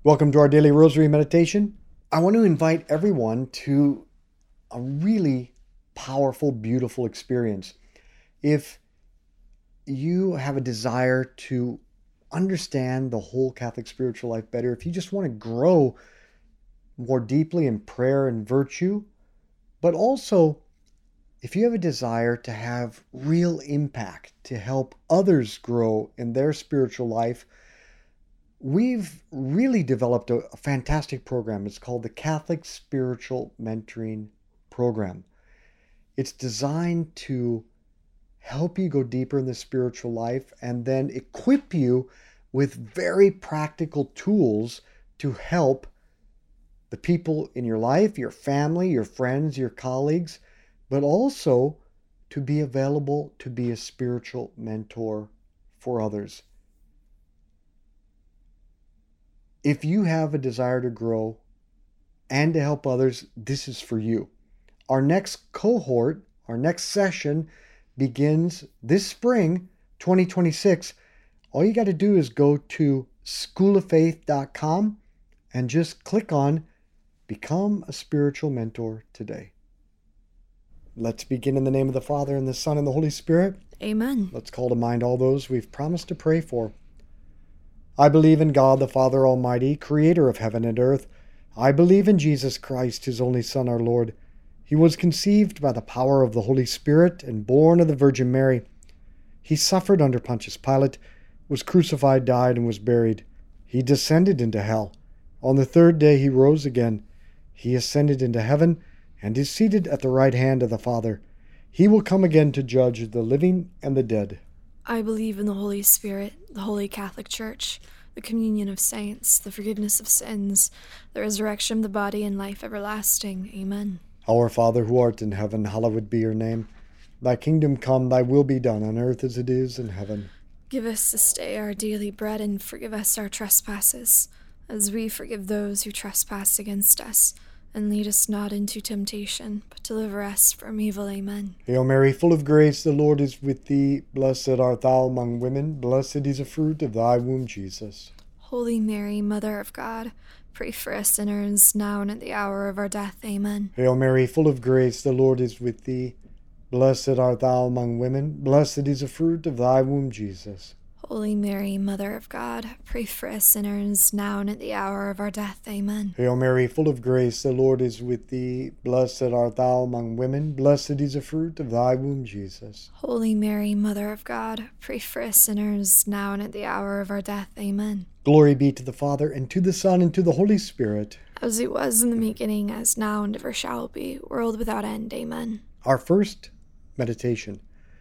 Welcome to our daily rosary meditation. I want to invite everyone to a really powerful, beautiful experience. If you have a desire to understand the whole Catholic spiritual life better, if you just want to grow more deeply in prayer and virtue, but also if you have a desire to have real impact, to help others grow in their spiritual life, we've really developed a fantastic program. It's called the Catholic Spiritual Mentoring Program. It's designed to help you go deeper in the spiritual life and then equip you with very practical tools to help the people in your life, your family, your friends, your colleagues, but also to be available to be a spiritual mentor for others. If you have a desire to grow and to help others, this is for you. Our next cohort, our next session begins this spring, 2026. All you got to do is go to schooloffaith.com and just click on Become a Spiritual Mentor today. Let's begin in the name of the Father, and the Son, and the Holy Spirit. Amen. Let's call to mind all those we've promised to pray for. I believe in God, the Father Almighty, creator of heaven and earth. I believe in Jesus Christ, his only Son, our Lord. He was conceived by the power of the Holy Spirit and born of the Virgin Mary. He suffered under Pontius Pilate, was crucified, died, and was buried. He descended into hell. On the third day he rose again. He ascended into heaven and is seated at the right hand of the Father. He will come again to judge the living and the dead. I believe in the Holy Spirit, the Holy Catholic Church, the communion of saints, the forgiveness of sins, the resurrection of the body, and life everlasting. Amen. Our Father, who art in heaven, hallowed be your name. Thy kingdom come, thy will be done on earth as it is in heaven. Give us this day our daily bread, and forgive us our trespasses, as we forgive those who trespass against us. And lead us not into temptation, but deliver us from evil. Amen. Hail Mary, full of grace, the Lord is with thee. Blessed art thou among women. Blessed is the fruit of thy womb, Jesus. Holy Mary, Mother of God, pray for us sinners, now and at the hour of our death. Amen. Hail Mary, full of grace, the Lord is with thee. Blessed art thou among women. Blessed is the fruit of thy womb, Jesus. Holy Mary, Mother of God, pray for us sinners, now and at the hour of our death. Amen. Hail Mary, full of grace, the Lord is with thee. Blessed art thou among women. Blessed is the fruit of thy womb, Jesus. Holy Mary, Mother of God, pray for us sinners, now and at the hour of our death. Amen. Glory be to the Father, and to the Son, and to the Holy Spirit. As it was in the beginning, as now, and ever shall be, world without end. Amen. Our first meditation.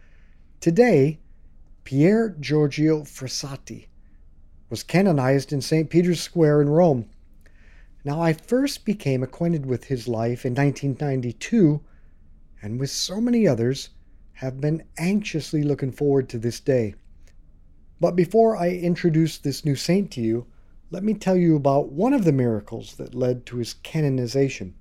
Today, Pier Giorgio Frassati was canonized in St. Peter's Square in Rome. Now, I first became acquainted with his life in 1992, and with so many others, have been anxiously looking forward to this day. But before I introduce this new saint to you, let me tell you about one of the miracles that led to his canonization.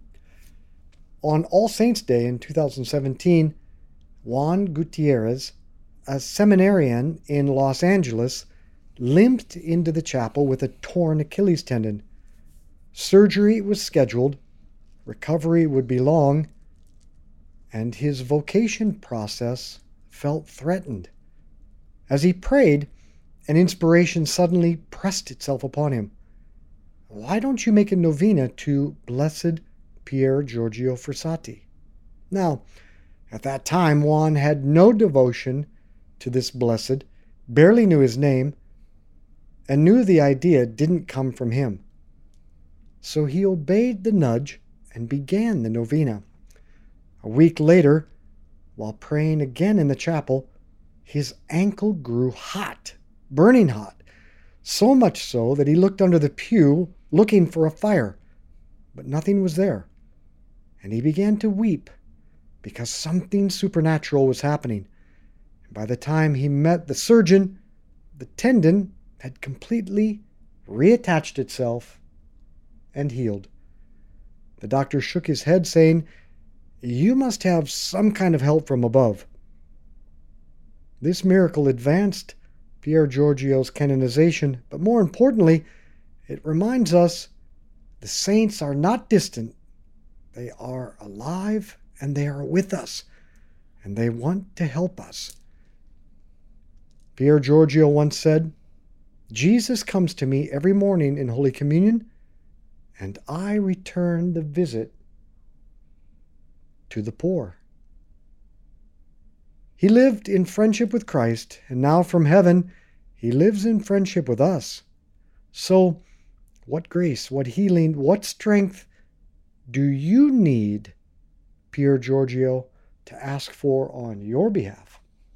On All Saints' Day in 2017, Juan Gutierrez, a seminarian in Los Angeles, limped into the chapel with a torn Achilles tendon. Surgery was scheduled, recovery would be long, and his vocation process felt threatened. As he prayed, an inspiration suddenly pressed itself upon him. Why don't you make a novena to Blessed Pier Giorgio Frassati? Now, at that time, Juan had no devotion to this blessed, barely knew his name, and knew the idea didn't come from him. So he obeyed the nudge and began the novena. A week later, while praying again in the chapel, his ankle grew hot, burning hot, so much so that he looked under the pew looking for a fire, but nothing was there. And he began to weep because something supernatural was happening. By the time he met the surgeon, the tendon had completely reattached itself and healed. The doctor shook his head, saying, "You must have some kind of help from above." This miracle advanced Pier Giorgio's canonization, but more importantly, It reminds us the saints are not distant. They are alive and they are with us, and they want to help us. Pier Giorgio once said, "Jesus comes to me every morning in Holy Communion, and I return the visit to the poor." He lived in friendship with Christ, and now from heaven, he lives in friendship with us. So, what grace, what healing, what strength do you need, Pier Giorgio, to ask for on your behalf?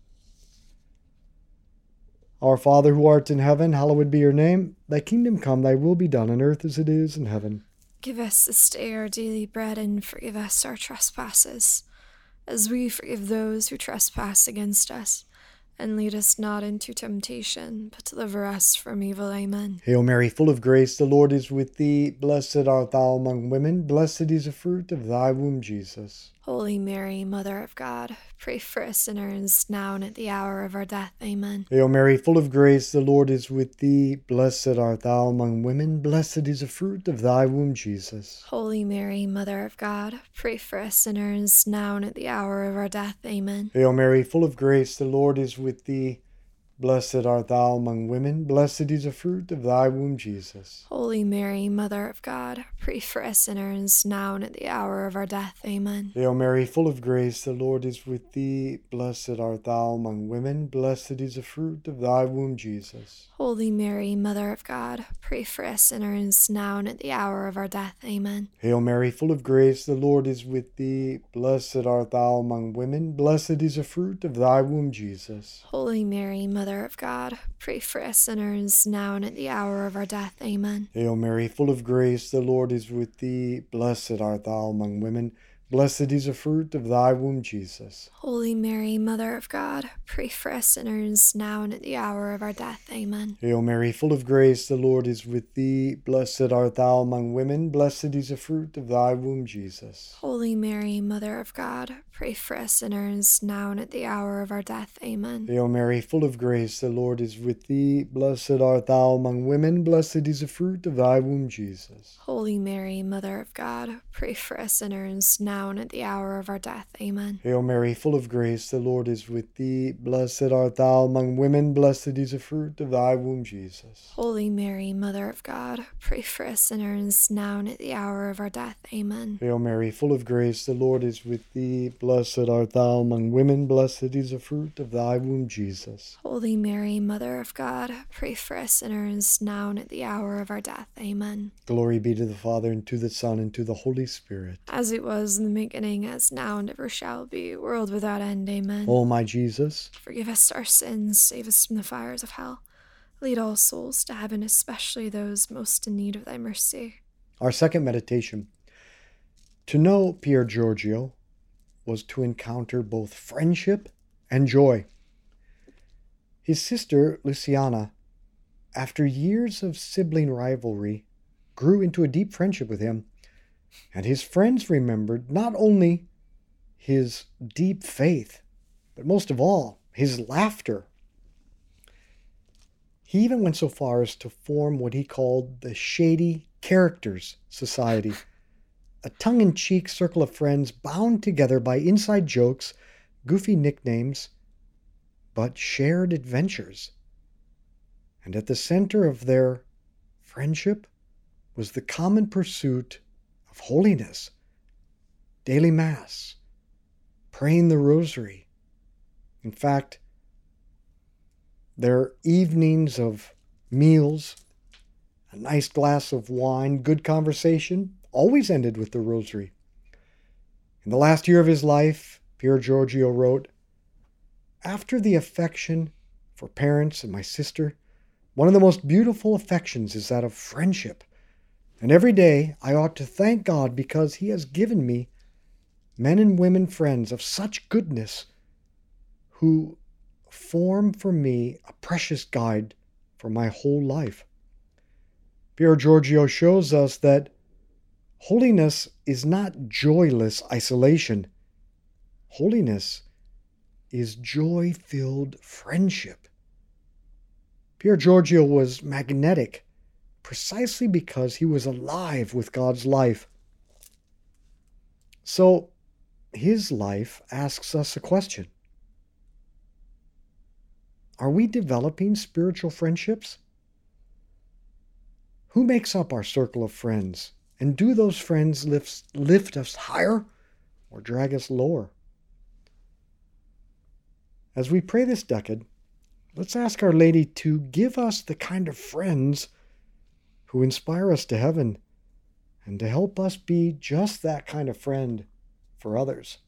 Our Father who art in heaven, hallowed be your name. Thy kingdom come, thy will be done on earth as it is in heaven. Give us this day our daily bread, and forgive us our trespasses, as we forgive those who trespass against us. And lead us not into temptation, but deliver us from evil. Amen. Hail Mary, full of grace, the Lord is with thee. Blessed art thou among women. Blessed is the fruit of thy womb, Jesus. Holy Mary, Mother of God, pray for us sinners, now and at the hour of our death. Amen. Hail Mary, full of grace, the Lord is with thee. Blessed art thou among women. Blessed is the fruit of thy womb, Jesus. Holy Mary, Mother of God, pray for us sinners, now and at the hour of our death. Amen. Hail Mary, full of grace, the Lord is with thee. Blessed art thou among women. Blessed is the fruit of thy womb, Jesus. Holy Mary, Mother of God, pray for us sinners, now and at the hour of our death. Amen. Hail Mary, full of grace, the Lord is with thee. Blessed art thou among women. Blessed is the fruit of thy womb, Jesus. Holy Mary, Mother of God, pray for us sinners, now and at the hour of our death. Amen. Hail Mary, full of grace, the Lord is with thee. Blessed art thou among women. Blessed is the fruit of thy womb, Jesus. Holy Mary, Mother of God, pray for us sinners, now and at the hour of our death. Amen. Hail Mary, full of grace, the Lord is with thee. Blessed art thou among women. Blessed is the fruit of thy womb, Jesus. Holy Mary, Mother of God, pray for us sinners, now and at the hour of our death. Amen. Hail Mary, full of grace, the Lord is with thee. Blessed art thou among women. Blessed is the fruit of thy womb, Jesus. Holy Mary, Mother of God, pray for us sinners, now and at the hour of our death. Amen. Hail Mary, full of grace, the Lord is with thee. Blessed art thou among women. Blessed is the fruit of thy womb, Jesus. Holy Mary, Mother of God, pray for us sinners, now and at the hour of our death. Amen. Hail Mary, full of grace, the Lord is with thee. Blessed art thou among women. Blessed is the fruit of thy womb, Jesus. Holy Mary, Mother of God, pray for us sinners, now and at the hour of our death. Amen. Hail Mary, full of grace, the Lord is with thee. Blessed art thou among women. Blessed is the fruit of thy womb, Jesus. Holy Mary, Mother of God, pray for us sinners, now and at the hour of our death. Amen. Glory be to the Father, and to the Son, and to the Holy Spirit. As it was in the beginning, as now, and ever shall be, world without end. Amen. O my Jesus, forgive us our sins, save us from the fires of hell. Lead all souls to heaven, especially those most in need of thy mercy. Our second meditation. To know Pier Giorgio was to encounter both friendship and joy. His sister, Luciana, after years of sibling rivalry, grew into a deep friendship with him, and his friends remembered not only his deep faith, but most of all, his laughter. He even went so far as to form what he called the Shady Characters Society, a tongue-in-cheek circle of friends bound together by inside jokes, goofy nicknames, but shared adventures. And at the center of their friendship was the common pursuit of holiness, daily mass, praying the rosary. In fact, their evenings of meals, a nice glass of wine, good conversation, always ended with the rosary. In the last year of his life, Pier Giorgio wrote, "After the affection for parents and my sister, one of the most beautiful affections is that of friendship. And every day I ought to thank God because He has given me men and women friends of such goodness who form for me a precious guide for my whole life." Pier Giorgio shows us that holiness is not joyless isolation. Holiness is joy-filled friendship. Pier Giorgio was magnetic, precisely because he was alive with God's life. So, his life asks us a question. Are we developing spiritual friendships? Who makes up our circle of friends? And do those friends lift us higher or drag us lower? As we pray this decade, let's ask Our Lady to give us the kind of friends who inspire us to heaven and to help us be just that kind of friend for others.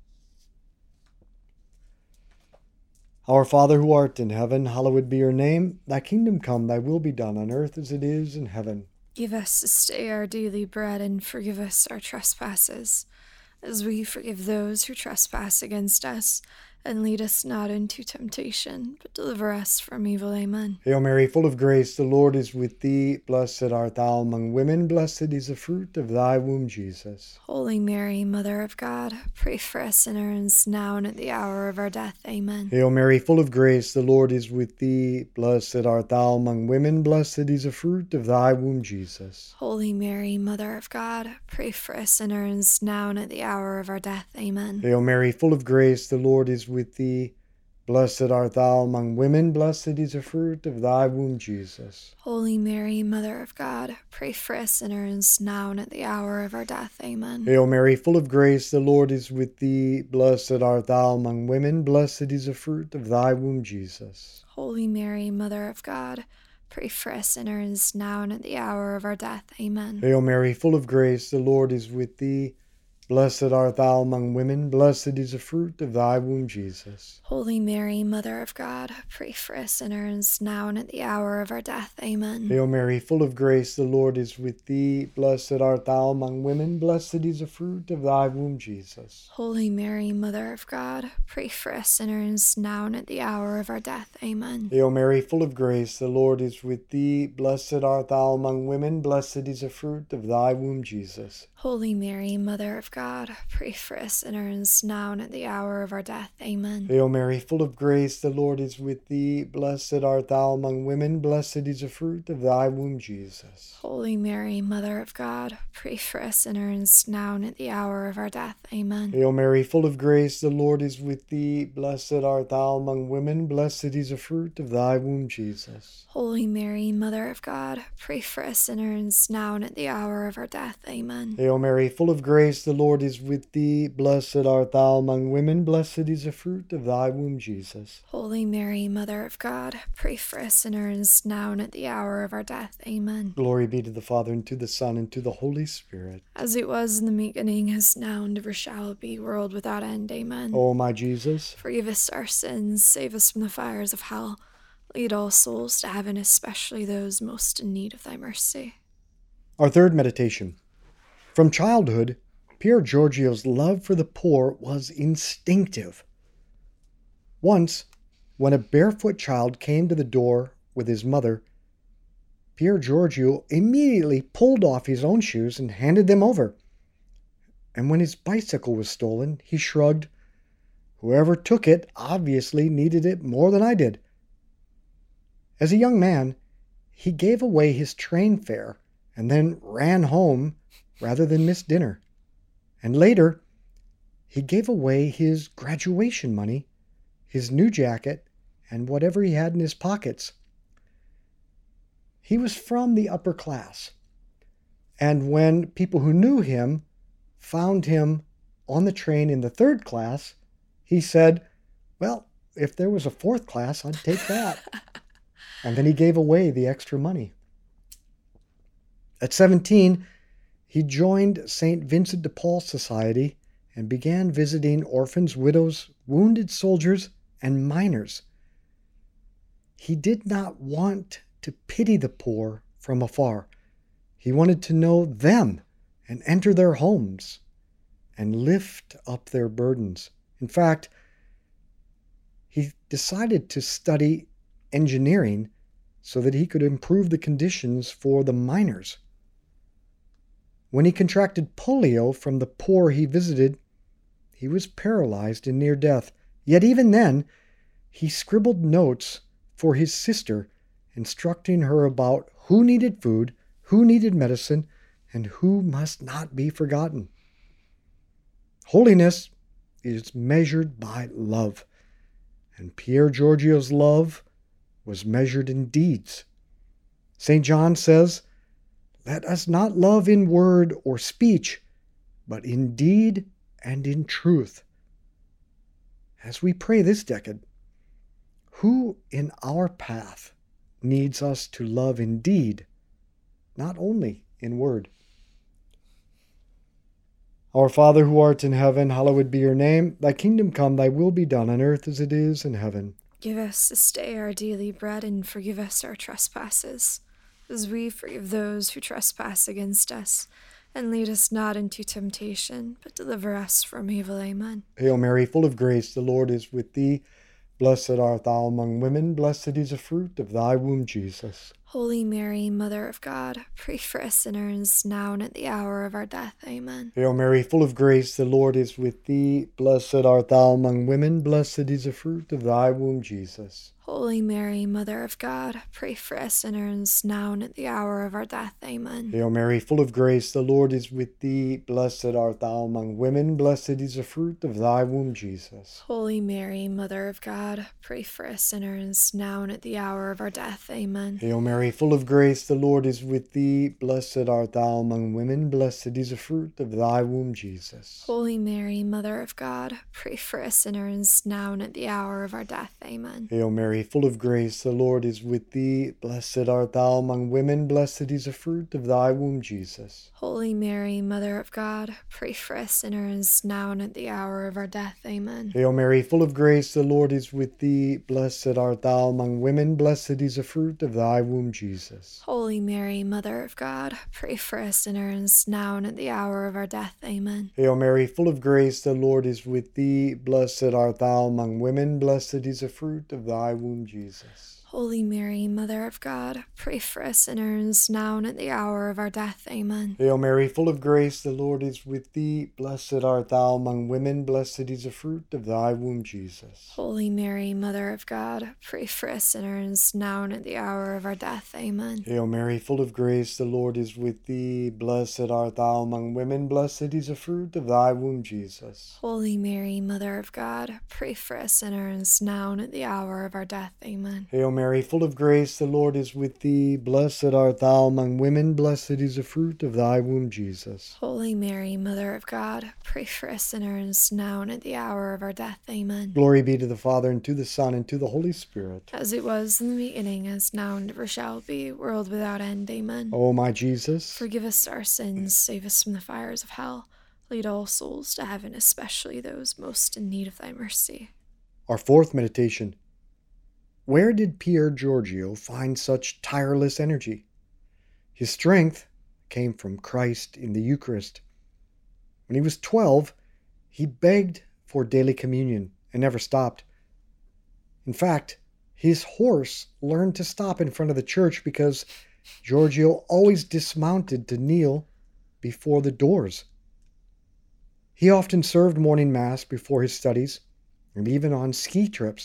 Our Father who art in heaven, hallowed be your name. Thy kingdom come, thy will be done on earth as it is in heaven. Give us this day our daily bread, and forgive us our trespasses, as we forgive those who trespass against us. And lead us not into temptation, but deliver us from evil. Amen. Hail Mary, full of grace, the Lord is with thee. Blessed art thou among women, blessed is the fruit of thy womb, Jesus. Holy Mary, Mother of God, pray for us sinners, now and at the hour of our death. Amen. Hail Mary, full of grace, the Lord is with thee. Blessed art thou among women, blessed is the fruit of thy womb, Jesus. Holy Mary, Mother of God, pray for us sinners, now and at the hour of our death. Amen. Hail Mary, full of grace, the Lord is with thee. Blessed art thou among women, blessed is the fruit of thy womb, Jesus. Holy Mary, Mother of God, pray for us sinners, now and at the hour of our death. Amen. Hail Mary, full of grace, the Lord is with thee. Blessed art thou among women, blessed is the fruit of thy womb, Jesus. Holy Mary, Mother of God, pray for us sinners, now and at the hour of our death. Amen. Hail Mary, full of grace, the Lord is with thee. Blessed art thou among women, blessed is the fruit of thy womb, Jesus. Holy Mary, Mother of God, pray for us sinners, now and at the hour of our death. Amen. Hail Mary, full of grace, the Lord is with thee. Blessed art thou among women, blessed is the fruit of thy womb, Jesus. Holy Mary, Mother of God, pray for us sinners, now and at the hour of our death. Amen. Hail Mary, full of grace, the Lord is with thee. Blessed art thou among women, blessed is the fruit of thy womb, Jesus. Holy Mary, Mother of God, pray for us sinners, now and at the hour of our death. Amen. Hail Mary, full of grace, the Lord is with thee. Blessed art thou among women, blessed is the fruit of thy womb, Jesus. Holy Mary, Mother of God, pray for us sinners, now and at the hour of our death. Amen. Hail Mary, full of grace, the Lord is with thee. Blessed art thou among women, blessed is the fruit of thy womb, Jesus. Holy Mary, Mother of God, pray for us sinners, now and at the hour of our death. Amen. Hail Mary, full of grace, the Lord is with thee. Blessed art thou among women, blessed is the fruit of thy womb, Jesus. Holy Mary, Mother of God, pray for us sinners, now and at the hour of our death. Amen. Glory be to the Father, and to the Son, and to the Holy Spirit. As it was in the beginning, is now, and ever shall be, world without end. Amen. O my Jesus, forgive us our sins, save us from the fires of hell. Lead all souls to heaven, especially those most in need of thy mercy. Our third meditation. From childhood, Pier Giorgio's love for the poor was instinctive. Once, when a barefoot child came to the door with his mother, Pier Giorgio immediately pulled off his own shoes and handed them over. And when his bicycle was stolen, he shrugged. Whoever took it obviously needed it more than I did. As a young man, he gave away his train fare and then ran home rather than miss dinner. And later, he gave away his graduation money, his new jacket, and whatever he had in his pockets. He was from the upper class. And when people who knew him found him on the train in the third class, he said, "Well, if there was a fourth class, I'd take that." And then he gave away the extra money. At 17, he joined St. Vincent de Paul Society and began visiting orphans, widows, wounded soldiers, and miners. He did not want to pity the poor from afar. He wanted to know them and enter their homes and lift up their burdens. In fact, he decided to study engineering so that he could improve the conditions for the miners. When he contracted polio from the poor he visited, he was paralyzed and near death. Yet even then, he scribbled notes for his sister, instructing her about who needed food, who needed medicine, and who must not be forgotten. Holiness is measured by love, and Pier Giorgio's love was measured in deeds. St. John says, "Let us not love in word or speech, but in deed and in truth." As we pray this decade, who in our path needs us to love in deed, not only in word? Our Father who art in heaven, hallowed be your name. Thy kingdom come, thy will be done on earth as it is in heaven. Give us this day our daily bread, and forgive us our trespasses, as we forgive those who trespass against us. And lead us not into temptation, but deliver us from evil. Amen. Hail Mary, full of grace, the Lord is with thee. Blessed art thou among women, blessed is the fruit of thy womb, Jesus. Holy Mary, Mother of God, pray for us sinners, now and at the hour of our death. Amen. Hail Mary, full of grace, the Lord is with thee. Blessed art thou among women, blessed is the fruit of thy womb, Jesus. Holy Mary, Mother of God, pray for us sinners, now and at the hour of our death. Amen. Hail Mary, full of grace, the Lord is with thee. Blessed art thou among women, blessed is the fruit of thy womb, Jesus. Holy Mary, Mother of God, pray for us sinners, now and at the hour of our death. Amen. Hail Mary, full of grace, the Lord is with thee. Blessed art thou among women, blessed is the fruit of thy womb, Jesus. Holy Mary, Mother of God, pray for us sinners, now and at the hour of our death. Amen. Hail Mary, full of grace, the Lord is with thee. Blessed art thou among women, blessed is the fruit of thy womb, Jesus. Holy Mary, Mother of God, pray for us sinners, now and at the hour of our death. Amen. Hail Mary, full of grace, the Lord is with thee. Blessed art thou among women, blessed is the fruit of thy womb, Jesus. Holy Mary, Mother of God, pray for us sinners, now and at the hour of our death. Amen. Hail Mary, full of grace, the Lord is with thee. Blessed art thou among women, blessed is the fruit of thy womb, Jesus. Holy Mary, Mother of God, pray for us sinners, now and at the hour of our death. Amen. Hail Mary, full of grace, the Lord is with thee. Blessed art thou among women, blessed is the fruit of thy womb, Jesus. Holy Mary, Mother of God, pray for us sinners, now and at the hour of our death. Amen. Hail Mary, full of grace, the Lord is with thee. Blessed art thou among women, blessed is the fruit of thy womb, Jesus. Holy Mary, Mother of God, pray for us sinners, now and at the hour of our death. Amen. Hail Mary, full of grace, the Lord is with thee. Blessed art thou among women, blessed is the fruit of thy womb, Jesus. Holy Mary, Mother of God, pray for us sinners, now and at the hour of our death. Amen. Glory be to the Father, and to the Son, and to the Holy Spirit. As it was in the beginning, as now and ever shall be, world without end. Amen. O my Jesus, Forgive us our sins, save us from the fires of hell. Lead all souls to heaven, especially those most in need of thy mercy. our fourth meditation. Where did Pier Giorgio find such tireless energy? His strength came from Christ in the Eucharist. When he was 12, he begged for daily communion and never stopped. In fact, his horse learned to stop in front of the church because Giorgio always dismounted to kneel before the doors. He often served morning mass before his studies and even on ski trips.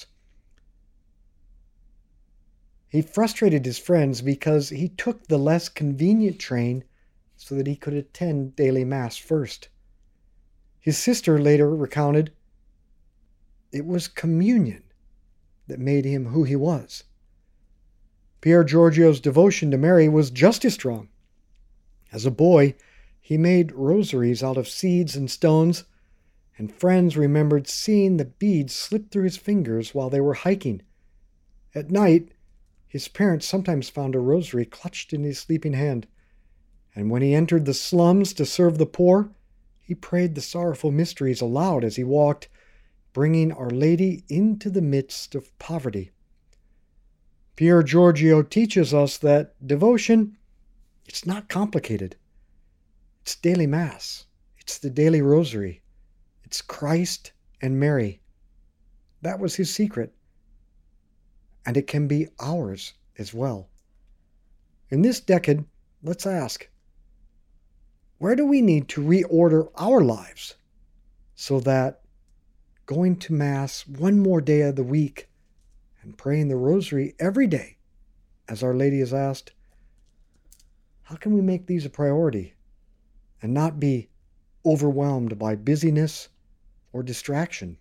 He frustrated his friends because he took the less convenient train so that he could attend daily mass first. His sister later recounted, it was communion that made him who he was. Pier Giorgio's devotion to Mary was just as strong. As a boy, he made rosaries out of seeds and stones, and friends remembered seeing the beads slip through his fingers while they were hiking. At night, his parents sometimes found a rosary clutched in his sleeping hand, and when he entered the slums to serve the poor, he prayed the sorrowful mysteries aloud as he walked, bringing Our Lady into the midst of poverty. Pier Giorgio teaches us that devotion, it's not complicated. It's daily Mass. It's the daily rosary. It's Christ and Mary. That was his secret. And it can be ours as well. In this decade, let's ask, where do we need to reorder our lives so that going to Mass one more day of the week and praying the rosary every day, as Our Lady has asked, How can we make these a priority and not be overwhelmed by busyness or distraction?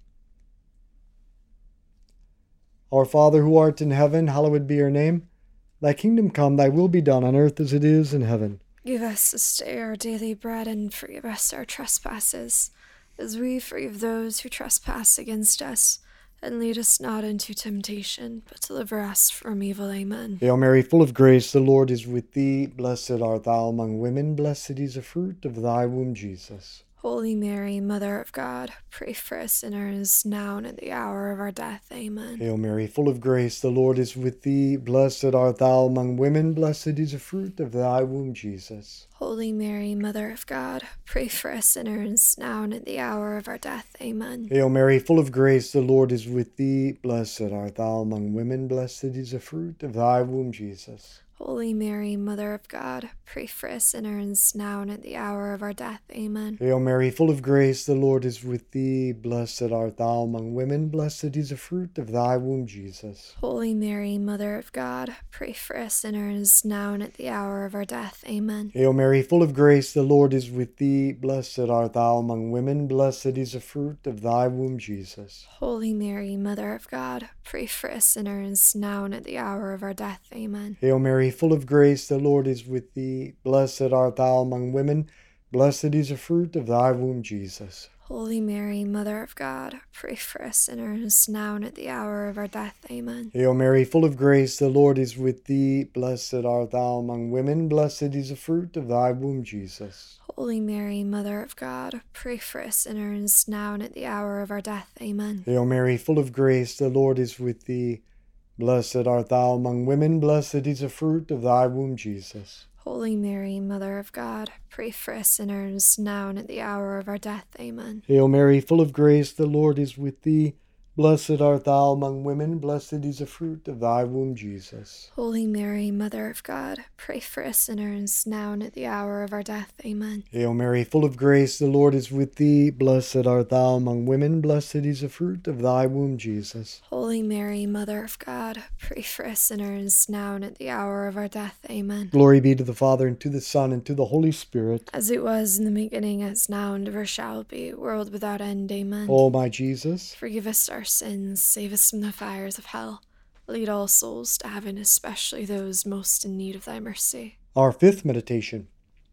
Our Father who art in heaven, hallowed be your name. Thy kingdom come, thy will be done on earth as it is in heaven. Give us this day our daily bread, and forgive us our trespasses, as we forgive those who trespass against us. And lead us not into temptation, but deliver us from evil. Amen. Hail Mary, full of grace, the Lord is with thee. Blessed art thou among women, blessed is the fruit of thy womb, Jesus. Holy Mary, Mother of God, pray for us sinners, now and at the hour of our death. Amen. Hail Mary, full of grace, the Lord is with thee. Blessed art thou among women, blessed is the fruit of thy womb, Jesus. Holy Mary, Mother of God, pray for us sinners, now and at the hour of our death. Amen. Hail Mary, full of grace, the Lord is with thee. Blessed art thou among women, blessed is the fruit of thy womb, Jesus. Holy Mary, Mother of God, pray for us sinners, now and at the hour of our death. Amen. Hail Mary, full of grace, the Lord is with thee. Blessed art thou among women, blessed is the fruit of thy womb, Jesus. Holy Mary, Mother of God, pray for us sinners, now and at the hour of our death. Amen. Hail Mary, full of grace, the Lord is with thee. Blessed art thou among women, blessed is the fruit of thy womb, Jesus. Holy Mary, Mother of God, pray for us sinners, now and at the hour of our death. Amen. Hail Mary, full of grace, the Lord is with thee. Blessed art thou among women, blessed is the fruit of thy womb, Jesus. Holy Mary, Mother of God, pray for us sinners, now and at the hour of our death. Amen. Hail Mary, full of grace, the Lord is with thee. Blessed art thou among women, blessed is the fruit of thy womb, Jesus. Holy Mary, Mother of God, pray for us sinners, now and at the hour of our death. Amen. Hail Mary, full of grace, the Lord is with thee. Blessed art thou among women, blessed is the fruit of thy womb, Jesus. Holy Mary, Mother of God, pray for us sinners, now and at the hour of our death. Amen. Hail Mary, full of grace, the Lord is with thee. Blessed art thou among women, blessed is the fruit of thy womb, Jesus. Holy Mary, Mother of God, pray for us sinners, now and at the hour of our death. Amen. Hail Mary, full of grace, the Lord is with thee. Blessed art thou among women, blessed is the fruit of thy womb, Jesus. Holy Mary, Mother of God, pray for us sinners, now and at the hour of our death. Amen. Glory be to the Father, and to the Son, and to the Holy Spirit. As it was in the beginning, as now, and ever shall be, world without end. Amen. O my Jesus, forgive us our sins, save us from the fires of hell. Lead all souls to heaven, especially those most in need of thy mercy. Our fifth meditation.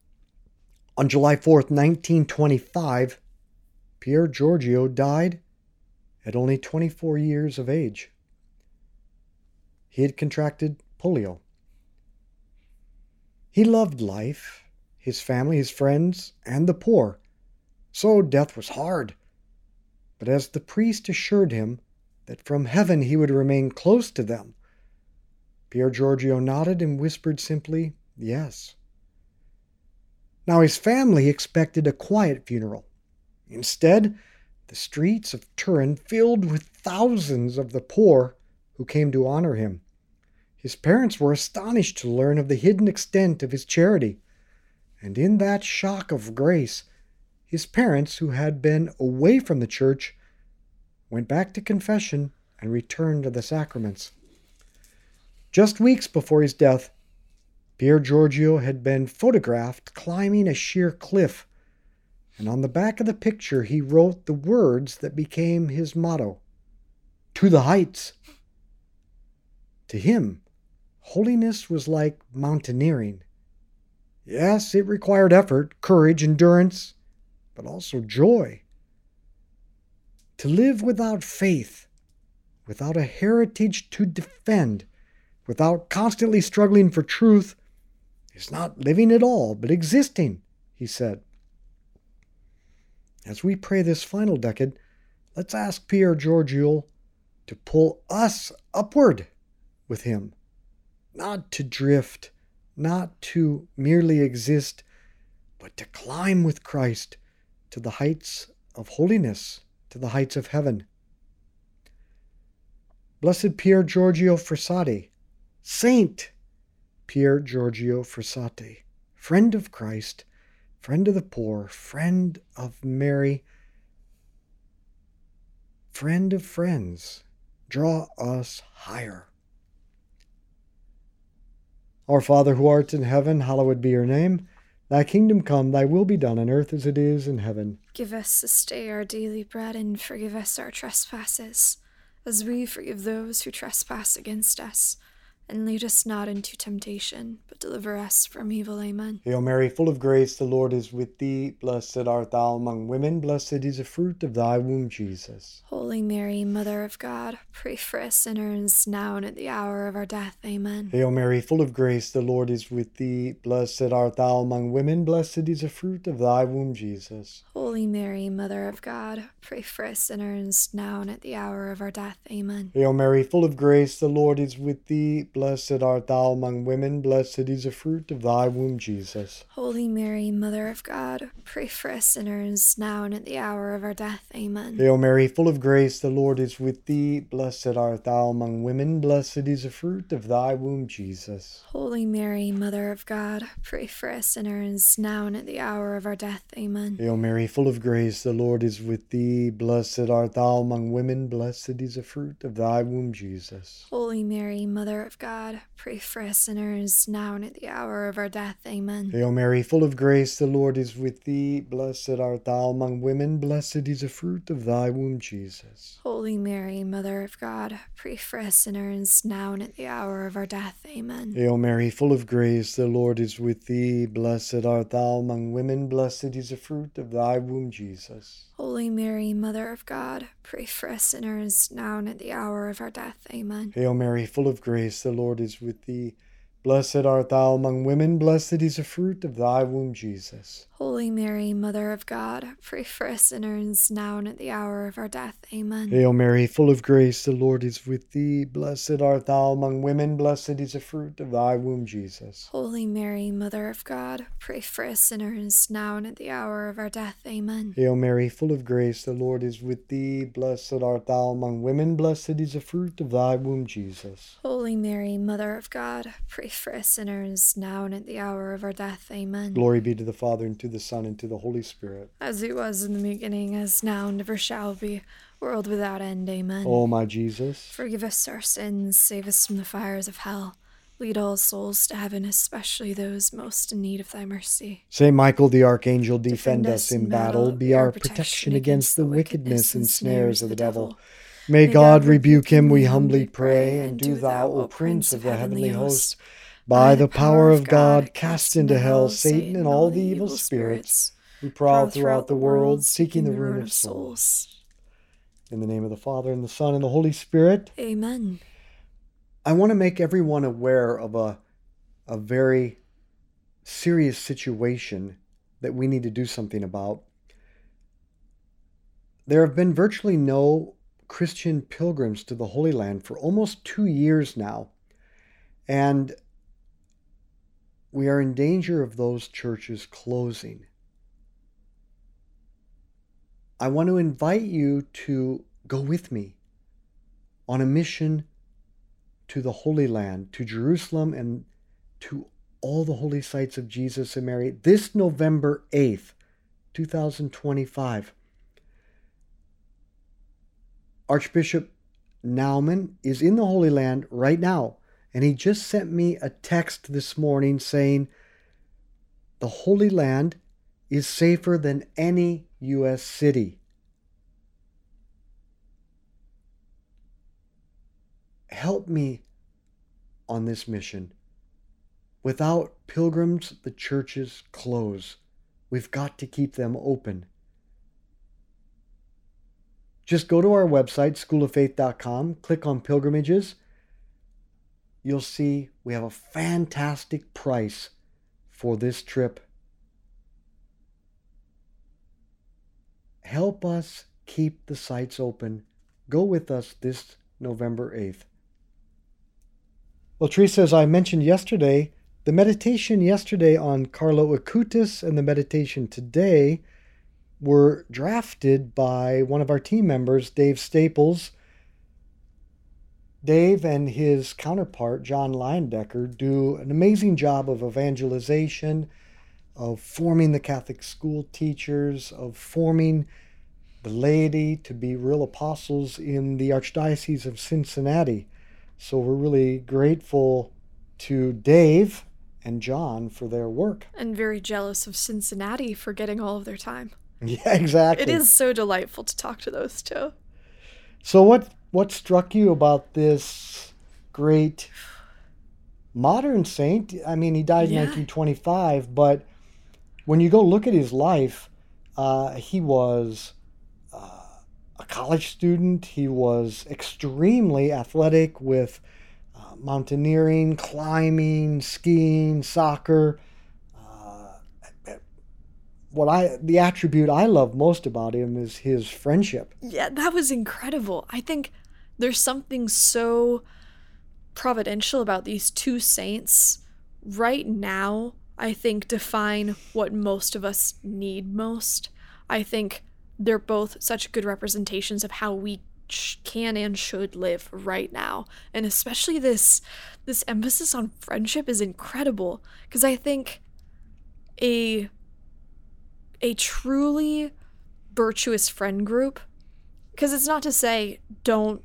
On July 4th, 1925, Pier Giorgio died at only 24 years of age. He had contracted polio. He loved life, his family, his friends, and the poor, so death was hard. But as the priest assured him that from heaven he would remain close to them, Pier Giorgio nodded and whispered simply, yes. Now his family expected a quiet funeral. Instead, the streets of Turin filled with thousands of the poor who came to honor him. His parents were astonished to learn of the hidden extent of his charity, and in that shock of grace, his parents, who had been away from the church, went back to confession and returned to the sacraments. Just weeks before his death, Pier Giorgio had been photographed climbing a sheer cliff, and on the back of the picture he wrote the words that became his motto, "To the heights." To him, holiness was like mountaineering. Yes, it required effort, courage, endurance, but also joy. To live without faith, without a heritage to defend, without constantly struggling for truth, is not living at all, but existing, he said. As we pray this final decade, let's ask Pier Giorgio to pull us upward with him, not to drift, not to merely exist, but to climb with Christ to the heights of holiness, to the heights of heaven. Blessed Pier Giorgio Frassati, Saint Pier Giorgio Frassati, friend of Christ, friend of the poor, friend of Mary, friend of friends, draw us higher. Our Father who art in heaven, hallowed be your name. Thy kingdom come, thy will be done on earth as it is in heaven. Give us this day our daily bread, and forgive us our trespasses, as we forgive those who trespass against us. And lead us not into temptation, but deliver us from evil. Amen. Hail Mary, full of grace, the Lord is with thee. Blessed art thou among women, blessed is the fruit of thy womb, Jesus. Holy Mary, Mother of God, pray for us sinners, now and at the hour of our death. Amen. Hail Mary, full of grace, the Lord is with thee. Blessed art thou among women, blessed is the fruit of thy womb, Jesus. Holy Mary, Mother of God, pray for us sinners, now and at the hour of our death. Amen. Hail Mary, full of grace, the Lord is with thee. Blessed art thou among women, blessed is the fruit of thy womb, Jesus. Holy Mary, Mother of God, pray for us sinners, now and at the hour of our death. Amen. Hail Mary, full of grace, the Lord is with thee. Blessed art thou among women, blessed is the fruit of thy womb, Jesus. Holy Mary, Mother of God, pray for us sinners, now and at the hour of our death. Amen. Hail Mary, full of grace, the Lord is with thee. Blessed art thou among women, blessed is the fruit of thy womb, Jesus. Holy Mary, Mother of God, pray for us sinners, now and at the hour of our death. Amen. Hail Mary, full of grace, the Lord is with thee. Blessed art thou among women, blessed is the fruit of thy womb, Jesus. Holy Mary, Mother of God, pray for us sinners, now and at the hour of our death. Amen. Hail Mary, full of grace, the Lord is with thee. Blessed art thou among women, blessed is the fruit of thy womb, Jesus. Holy Mary, Mother of God, pray for us sinners, now and at the hour of our death. Amen. Hail Mary, full of grace, the Lord is with thee. Blessed art thou among women, blessed is the fruit of thy womb, Jesus. Holy Mary, Mother of God, pray for us sinners, now and at the hour of our death. Amen. Hail Mary, full of grace, the Lord is with thee. Blessed art thou among women, blessed is the fruit of thy womb, Jesus. Holy Mary, Mother of God, pray for us sinners, now and at the hour of our death. Amen. Hail Mary, full of grace, the Lord is with thee. Blessed art thou among women, blessed is the fruit of thy womb, Jesus. Holy Mary, Mother of God, pray for us sinners, now and at the hour of our death. Amen. Glory be to the Father, and to the Son, and to the Holy Spirit. As it was in the beginning, as now, and ever shall be, world without end. Amen. O my Jesus, forgive us our sins, save us from the fires of hell. Lead all souls to heaven, especially those most in need of thy mercy. Saint Michael the Archangel, defend us in battle. Be our protection against the wickedness and snares of the devil. May God rebuke him, we humbly pray. And do thou, O Prince of the heavenly host, by the power of God, cast into hell Satan and all the evil spirits who prowl throughout the world, seeking the ruin of souls. In the name of the Father, and the Son, and the Holy Spirit. Amen. I want to make everyone aware of a very serious situation that we need to do something about. There have been virtually no Christian pilgrims to the Holy Land for almost 2 years now. And we are in danger of those churches closing. I want to invite you to go with me on a mission to the Holy Land, to Jerusalem, and to all the holy sites of Jesus and Mary this November 8th, 2025. Archbishop Naumann is in the Holy Land right now, and he just sent me a text this morning saying the Holy Land is safer than any U.S. city. Help me on this mission. Without pilgrims, the churches close. We've got to keep them open. Just go to our website, schooloffaith.com, click on pilgrimages. You'll see we have a fantastic price for this trip. Help us keep the sites open. Go with us this November 8th. Well, Teresa, as I mentioned yesterday, the meditation yesterday on Carlo Acutis and the meditation today were drafted by one of our team members, Dave Staples. Dave and his counterpart, John Leyendecker, do an amazing job of evangelization, of forming the Catholic school teachers, of forming the laity to be real apostles in the Archdiocese of Cincinnati. So we're really grateful to Dave and John for their work. And very jealous of Cincinnati for getting all of their time. Yeah, exactly. It is so delightful to talk to those two. So what struck you about this great modern saint? I mean, he died in 1925, but when you go look at his life, he was a college student. He was extremely athletic with mountaineering, climbing, skiing, soccer. The attribute I love most about him is his friendship. Yeah, that was incredible. I think there's something so providential about these two saints right now. I think define what most of us need most. I think they're both such good representations of how we can and should live right now. And especially this emphasis on friendship is incredible, because I think a truly virtuous friend group, because it's not to say don't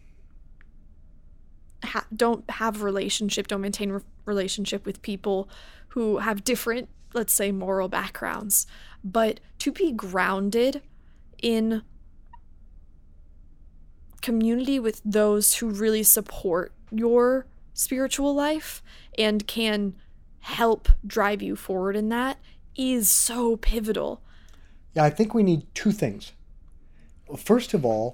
maintain relationship with people who have different, let's say, moral backgrounds, but to be grounded in community with those who really support your spiritual life and can help drive you forward in that is so pivotal. Yeah, I think we need two things. Well, first of all,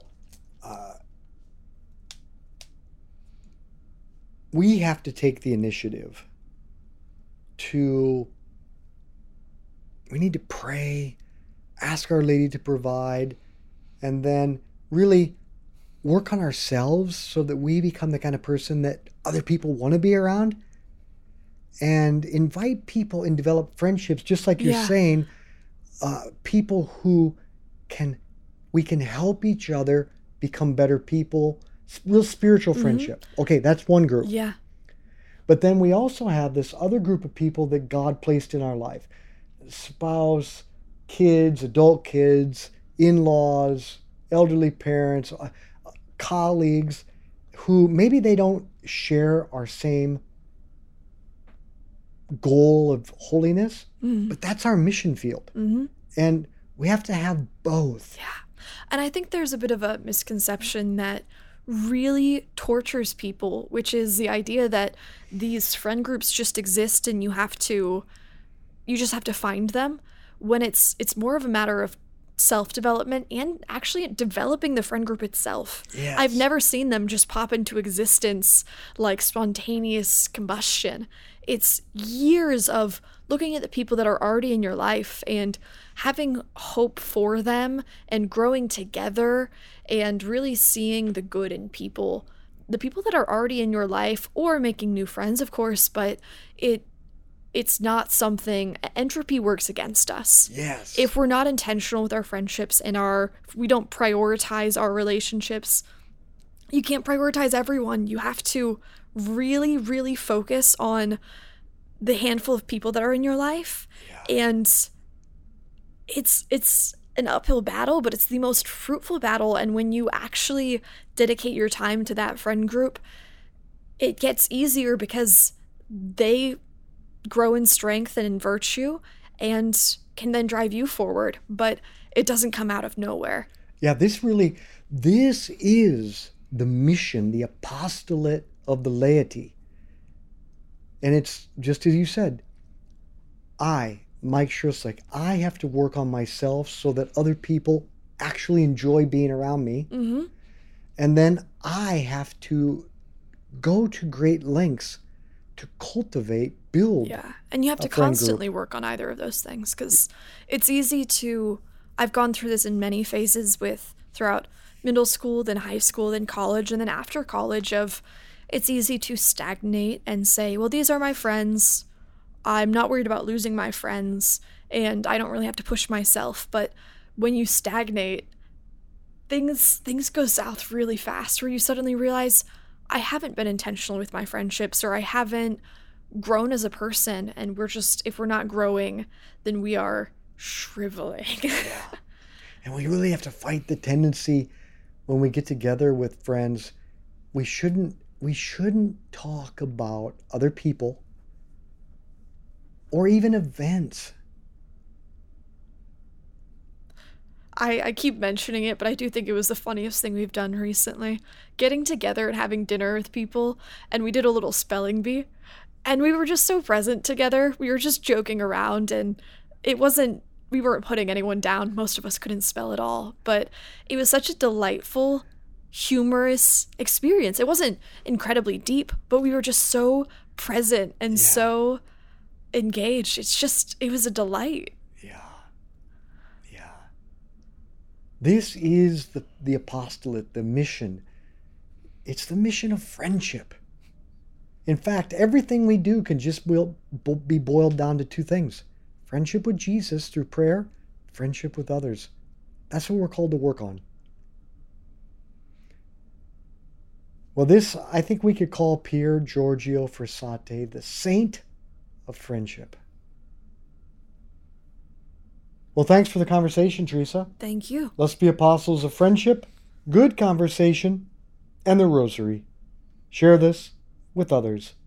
we have to take the initiative we need to pray, ask Our Lady to provide, and then really work on ourselves so that we become the kind of person that other people want to be around, and invite people and develop friendships, just like you're saying, people who we can help each other become better people, real spiritual friendship. Okay, that's one group. Yeah. But then we also have this other group of people that God placed in our life. Spouse, kids, adult kids, in-laws, elderly parents, colleagues, who maybe they don't share our same goal of holiness, but that's our mission field. And we have to have both. Yeah. And I think there's a bit of a misconception that really tortures people, which is the idea that these friend groups just exist and you just have to find them, when it's more of a matter of self-development and actually developing the friend group itself. Yes. I've never seen them just pop into existence like spontaneous combustion. It's years of looking at the people that are already in your life and having hope for them and growing together and really seeing the good in people, the people that are already in your life, or making new friends, of course, but it's not something. Entropy works against us. Yes. If we're not intentional with our friendships and we don't prioritize our relationships, you can't prioritize everyone. You have to really, really focus on the handful of people that are in your life. Yeah. And it's an uphill battle, but it's the most fruitful battle. And when you actually dedicate your time to that friend group, it gets easier because they grow in strength and in virtue and can then drive you forward, but it doesn't come out of nowhere. Yeah, this is the mission, the apostolate of the laity. And it's just as you said, Mike Schurslick, I have to work on myself so that other people actually enjoy being around me. Mm-hmm. And then I have to go to great lengths to cultivate, build. Yeah, and you have to constantly work on either of those things, because it's easy to, I've gone through this in many phases throughout middle school, then high school, then college, and then after college it's easy to stagnate and say, well, these are my friends. I'm not worried about losing my friends, and I don't really have to push myself. But when you stagnate, things go south really fast, where you suddenly realize, I haven't been intentional with my friendships, or I haven't grown as a person, and if we're not growing, then we are shriveling. Yeah. And we really have to fight the tendency when we get together with friends, we shouldn't we shouldn't talk about other people or even events. I keep mentioning it, but I do think it was the funniest thing we've done recently. Getting together and having dinner with people, and we did a little spelling bee, and we were just so present together. We were just joking around, and we weren't putting anyone down. Most of us couldn't spell at all, but it was such a delightful, humorous experience. It wasn't incredibly deep, but we were just so present and so engaged. It was a delight. Yeah. Yeah. This is the apostolate, the mission. It's the mission of friendship. In fact, everything we do can just be boiled down to two things: friendship with Jesus through prayer, friendship with others. That's what we're called to work on. Well, this, I think we could call Pier Giorgio Frassati the saint of friendship. Well, thanks for the conversation, Teresa. Thank you. Let's be apostles of friendship, good conversation, and the rosary. Share this with others.